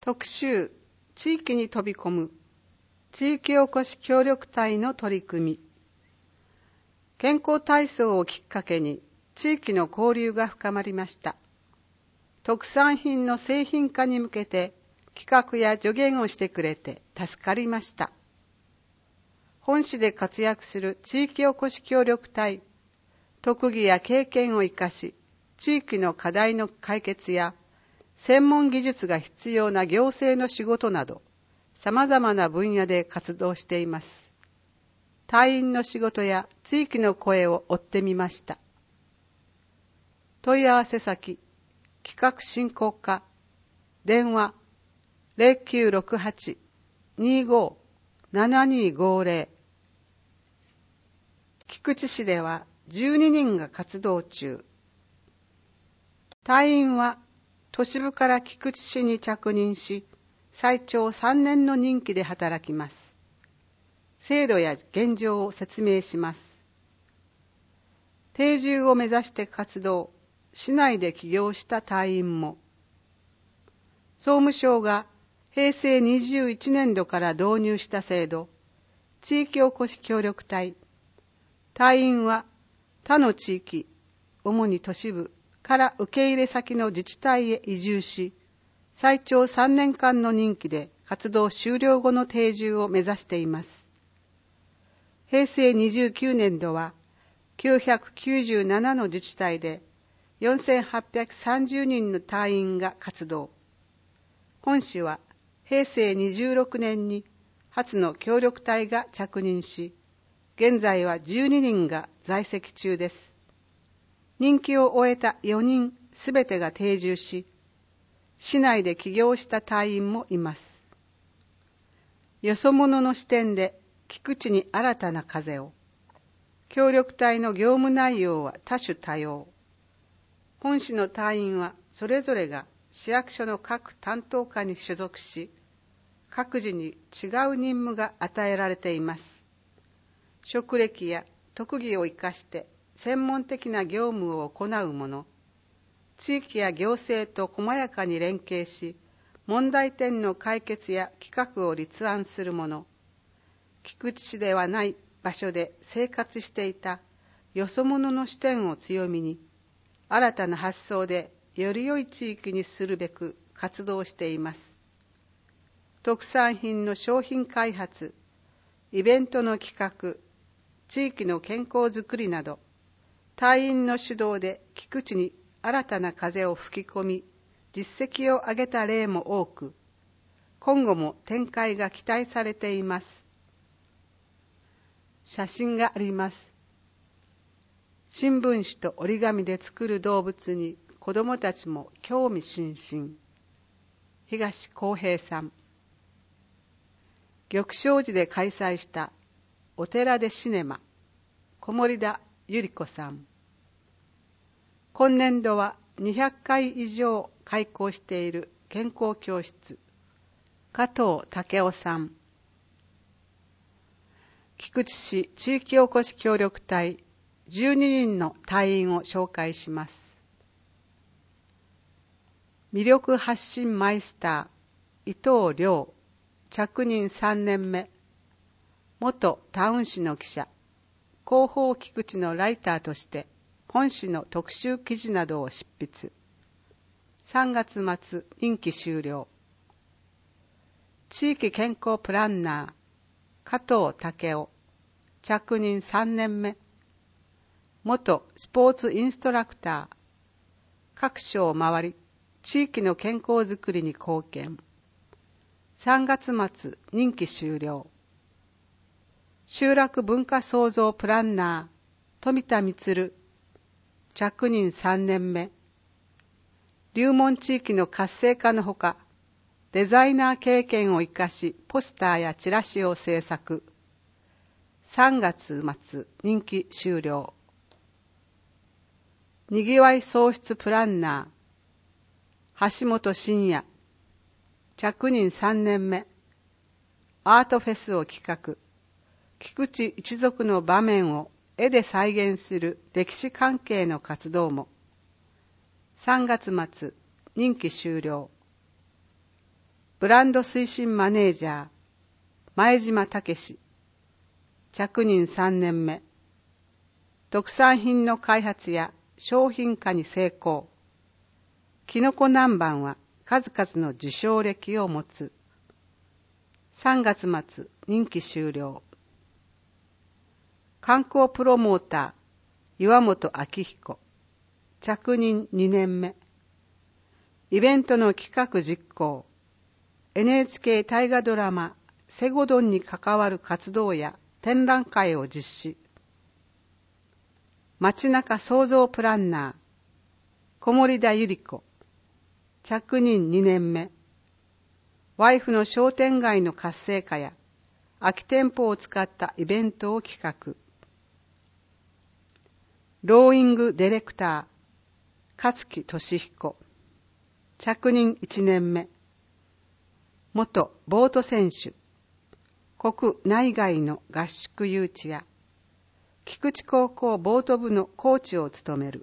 特集、地域に飛び込む、地域おこし協力隊の取り組み。健康体操をきっかけに、地域の交流が深まりました。特産品の製品化に向けて、企画や助言をしてくれて助かりました。本市で活躍する地域おこし協力隊、特技や経験を生かし、地域の課題の解決や、専門技術が必要な行政の仕事など、様々な分野で活動しています。隊員の仕事や地域の声を追ってみました。問い合わせ先、企画振興課、電話0968-25-7250。菊池市では12人が活動中。隊員は都市部から菊池市に着任し、最長3年の任期で働きます。制度や現状を説明します。定住を目指して活動、市内で起業した隊員も、総務省が平成21年度から導入した制度、地域おこし協力隊。隊員は他の地域、主に都市部から受け入れ先の自治体へ移住し、最長3年間の任期で活動終了後の定住を目指しています。平成29年度は997の自治体で4830人の隊員が活動。本市は平成26年に初の協力隊が着任し、現在は12人が在籍中です。任期を終えた4人すべてが定住し、市内で起業した隊員もいます。よそ者の視点で菊池に新たな風を。協力隊の業務内容は多種多様。本市の隊員はそれぞれが市役所の各担当課に所属し、各自に違う任務が与えられています。職歴や特技を生かして専門的な業務を行う者、地域や行政と細やかに連携し、問題点の解決や企画を立案する者、菊池市ではない場所で生活していたよそ者の視点を強みに、新たな発想でより良い地域にするべく活動しています。特産品の商品開発、イベントの企画、地域の健康づくりなど、隊員の主導で菊池に新たな風を吹き込み、実績を上げた例も多く、今後も展開が期待されています。写真があります。新聞紙と折り紙で作る動物に子どもたちも興味津々。東光平さん。玉正寺で開催したお寺でシネマ、小森田ゆり子さん。今年度は200回以上開講している健康教室、加藤武夫さん。菊池市地域おこし協力隊12人の隊員を紹介します。魅力発信マイスター、伊藤亮、着任3年目。元タウン誌の記者、広報菊池のライターとして、本誌の特集記事などを執筆。3月末任期終了。地域健康プランナー、加藤武夫、着任3年目。元スポーツインストラクター、各所を回り、地域の健康づくりに貢献。3月末任期終了。集落文化創造プランナー、富田充、着任3年目。龍門地域の活性化のほか、デザイナー経験を生かし、ポスターやチラシを制作。3月末任期終了。にぎわい創出プランナー、橋本真也、着任3年目。アートフェスを企画。菊池一族の場面を絵で再現する歴史関係の活動も。3月末任期終了。 ブランド推進マネージャー、前島武、着任3年目。特産品の開発や商品化に成功。きのこ南蛮は数々の受賞歴を持つ。3月末、任期終了。観光プロモーター、岩本明彦。着任2年目。イベントの企画実行。NHK 大河ドラマ、セゴドンに関わる活動や展覧会を実施。街中創造プランナー、小森田百合子。着任2年目。ワイフの商店街の活性化や空き店舗を使ったイベントを企画。ローイングディレクター、勝木俊彦。着任1年目。元ボート選手、国内外の合宿誘致や菊池高校ボート部のコーチを務める。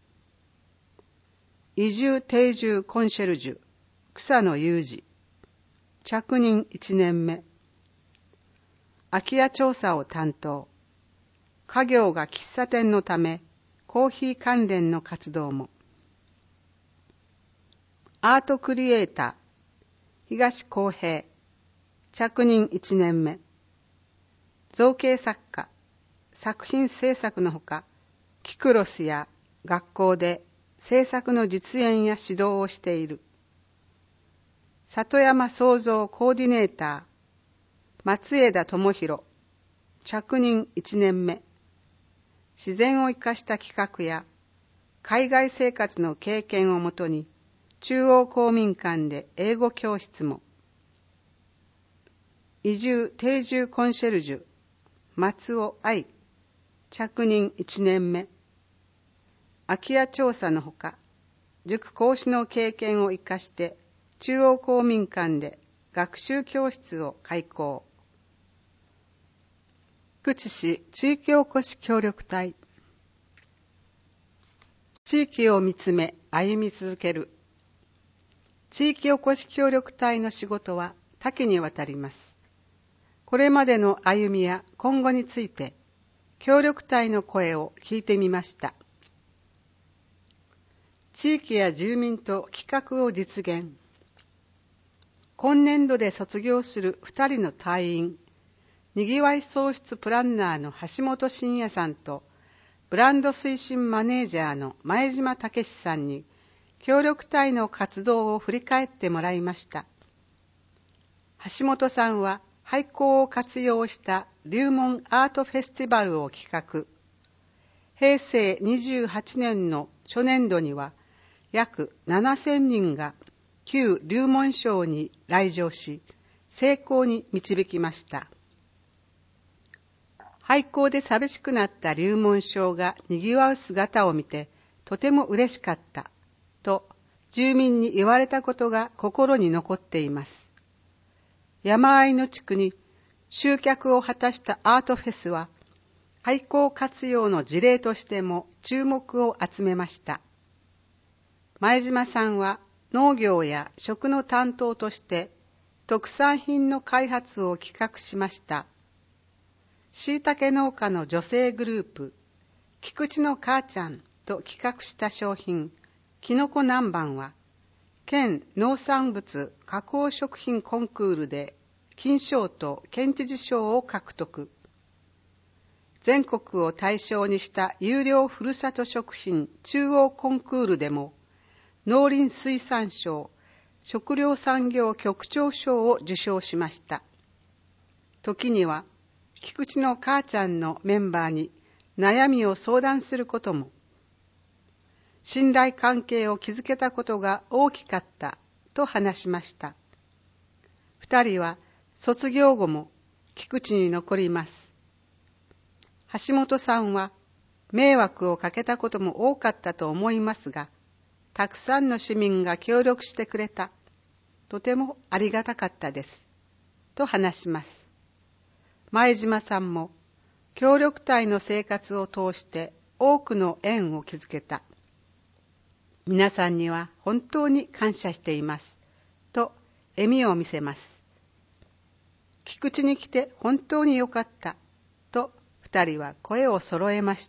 移住定住コンシェルジュ、草野裕二。着任1年目。空き家調査を担当。家業が喫茶店のため、コーヒー関連の活動も。アートクリエイター、東公平。着任1年目。造形作家、作品制作のほか、キクロスや学校で制作の実演や指導をしている。里山創造コーディネーター、松枝智弘。着任1年目。自然を生かした企画や海外生活の経験をもとに中央公民館で英語教室も。移住定住コンシェルジュ、松尾愛。着任1年目。空き家調査のほか、塾講師の経験を生かして中央公民館で学習教室を開講。福知市地域おこし協力隊。地域を見つめ歩み続ける。地域おこし協力隊の仕事は多岐にわたります。これまでの歩みや今後について、協力隊の声を聞いてみました。地域や住民と企画を実現。今年度で卒業する2人の隊員、にぎわい創出プランナーの橋本真也さんと、ブランド推進マネージャーの前島武さんに、協力隊の活動を振り返ってもらいました。橋本さんは廃校を活用した龍門アートフェスティバルを企画。平成28年の初年度には約7000人が旧龍門賞に来場し、成功に導きました。廃校で寂しくなった龍門賞が賑わう姿を見てとても嬉しかったと住民に言われたことが心に残っています。山あいの地区に集客を果たしたアートフェスは廃校活用の事例としても注目を集めました。前島さんは農業や食の担当として特産品の開発を企画しました。椎茸農家の女性グループ、菊池の母ちゃんと企画した商品、きのこ南蛮は、県農産物加工食品コンクールで金賞と県知事賞を獲得。全国を対象にした有料ふるさと食品中央コンクールでも、農林水産省食料産業局長賞を受賞しました。時には、菊池の母ちゃんのメンバーに悩みを相談することも、信頼関係を築けたことが大きかったと話しました。二人は卒業後も菊池に残ります。橋本さんは迷惑をかけたことも多かったと思いますが、たくさんの市民が協力してくれた。とてもありがたかったです。と話します。前島さんも協力隊の生活を通して多くの縁を築けた。皆さんには本当に感謝しています。と笑みを見せます。菊池に来て本当によかった、と二人は声を揃えました。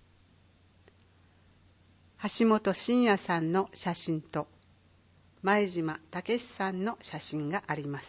橋本真也さんの写真と前島武さんの写真があります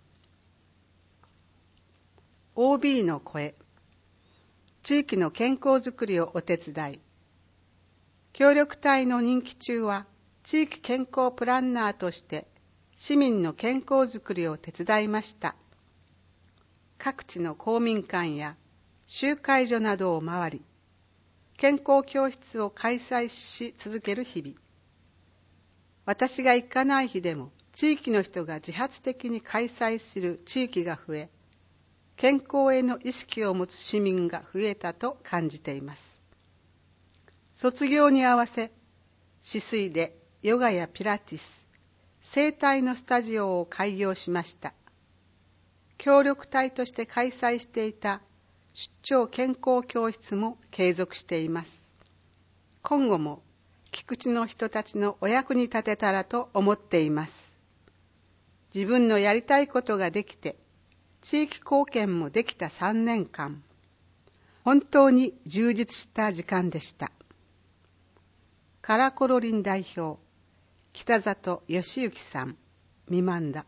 。OB の声。地域の健康づくりをお手伝い。協力隊の任期中は地域健康プランナーとして市民の健康づくりを手伝いました。各地の公民館や集会所などを回り、健康教室を開催し続ける日々。私が行かない日でも地域の人が自発的に開催する地域が増え、健康への意識を持つ市民が増えたと感じています。卒業に合わせ、止水でヨガやピラティス、整体のスタジオを開業しました。協力隊として開催していた出張健康教室も継続しています。今後も菊池の人たちのお役に立てたらと思っています。自分のやりたいことができて、地域貢献もできた3年間、本当に充実した時間でした。カラコロリン代表、北里義行さん、未満だ。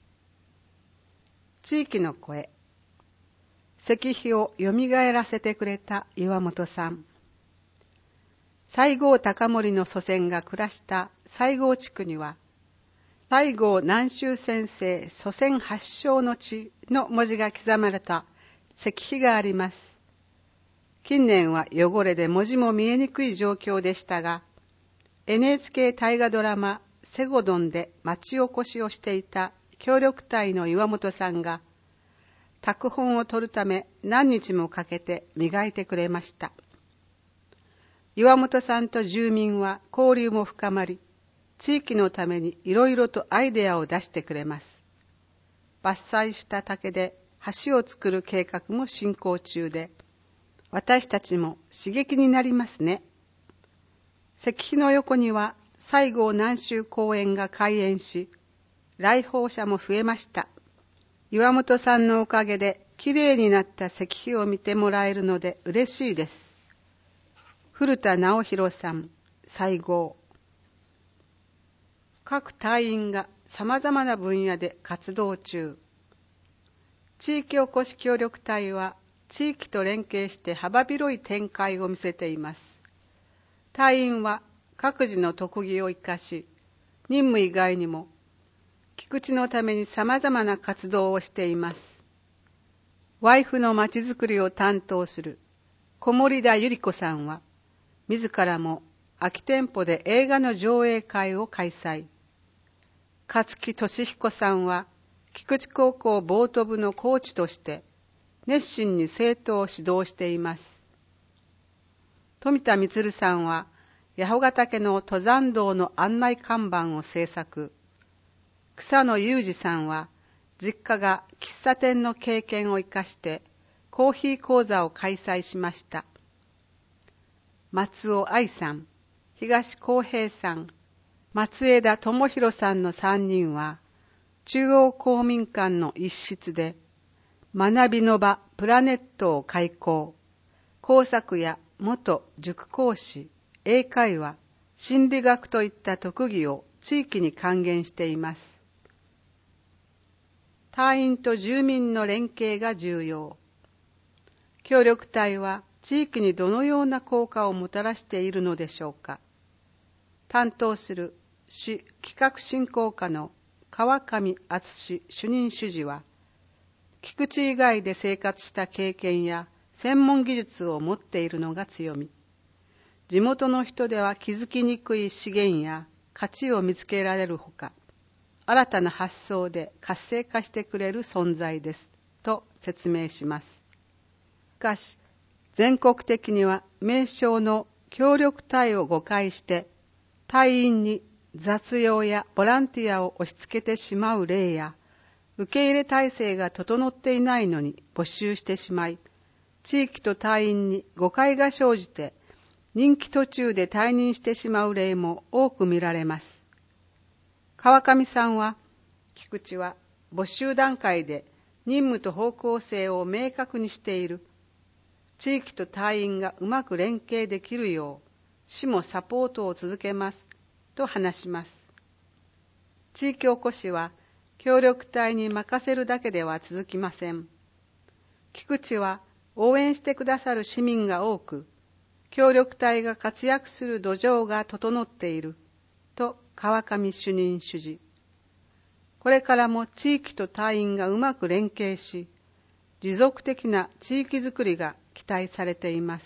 地域の声。石碑をよみがえらせてくれた岩本さん。西郷隆盛の祖先が暮らした西郷地区には、西郷南州先生祖先発祥の地の文字が刻まれた石碑があります。近年は汚れで文字も見えにくい状況でしたが、NHK 大河ドラマセゴドンで町おこしをしていた協力隊の岩本さんが、拓本を取るため何日もかけて磨いてくれました。岩本さんと住民は交流も深まり、地域のためにいろいろとアイデアを出してくれます。伐採した竹で橋を作る計画も進行中で、私たちも刺激になりますね。石碑の横には西郷南州公園が開園し、来訪者も増えました。岩本さんのおかげできれいになった石碑を見てもらえるので嬉しいです。古田直弘さん、西郷。各隊員が様々な分野で活動中。地域おこし協力隊は地域と連携して幅広い展開を見せています。隊員は各自の特技を生かし、任務以外にも菊池のために様々な活動をしています。ワイフのまちづくりを担当する小森田百合子さんは、自らも空き店舗で映画の上映会を開催。勝木俊彦さんは、菊池高校ボート部のコーチとして、熱心に生徒を指導しています。富田充さんは、八穂ヶ岳の登山道の案内看板を制作。草野裕二さんは、実家が喫茶店の経験を生かして、コーヒー講座を開催しました。松尾愛さん、東康平さん、松枝智弘さんの3人は、中央公民館の一室で、学びの場プラネットを開講。工作や元塾講師、英会話、心理学といった特技を地域に還元しています。隊員と住民の連携が重要。協力隊は地域にどのような効果をもたらしているのでしょうか。担当する市企画振興課の川上敦主任主事は、菊池以外で生活した経験や専門技術を持っているのが強み。地元の人では気づきにくい資源や価値を見つけられるほか、新たな発想で活性化してくれる存在です、と説明します。しかし、全国的には名称の協力隊を誤解して、隊員に雑用やボランティアを押し付けてしまう例や、受け入れ体制が整っていないのに募集してしまい、地域と隊員に誤解が生じて、任期途中で退任してしまう例も多く見られます。川上さんは、 菊池は募集段階で任務と方向性を明確にしている。地域と隊員がうまく連携できるよう、市もサポートを続けますと話します。地域おこしは協力隊に任せるだけでは続きません。菊池は応援してくださる市民が多く、協力隊が活躍する土壌が整っていると川上主任主事。これからも地域と隊員がうまく連携し、持続的な地域づくりが期待されています。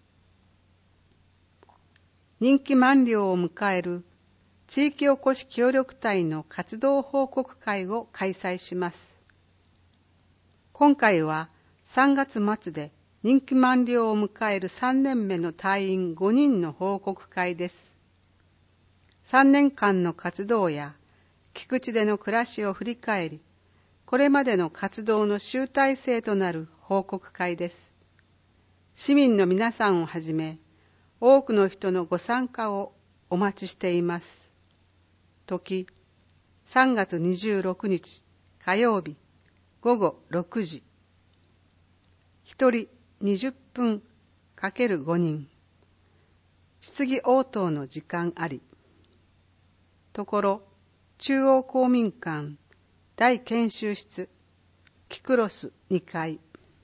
任期満了を迎える地域おこし協力隊の活動報告会を開催します。今回は3月末で任期満了を迎える3年目の隊員5人の報告会です。3年間の活動や菊池での暮らしを振り返り、これまでの活動の集大成となる報告会です。市民の皆さんをはじめ、多くの人のご参加をお待ちしています。時、3月26日火曜日午後6時。1人20分×5人。質疑応答の時間あり。ところ、中央公民館大研修室キクロス2階。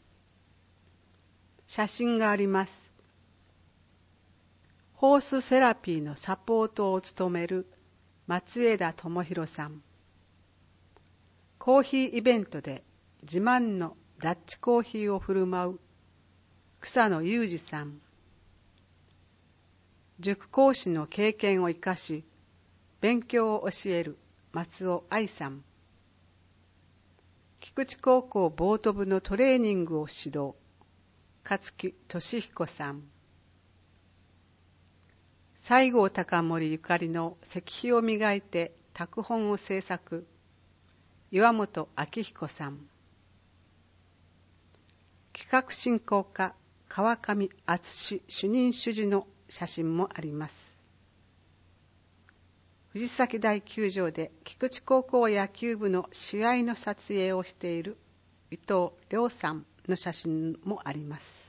写真があります。ホースセラピーのサポートを務める松枝智弘さん。コーヒーイベントで自慢のダッチコーヒーを振る舞う草野裕二さん。塾講師の経験を生かし勉強を教える松尾愛さん。菊池高校ボート部のトレーニングを指導勝木俊彦さん。西郷隆盛ゆかりの石碑を磨いて拓本を制作岩本明彦さん。企画進行課川上敦主任主事の写真もあります。藤崎大球場で菊池高校野球部の試合の撮影をしている伊藤亮さんの写真もあります。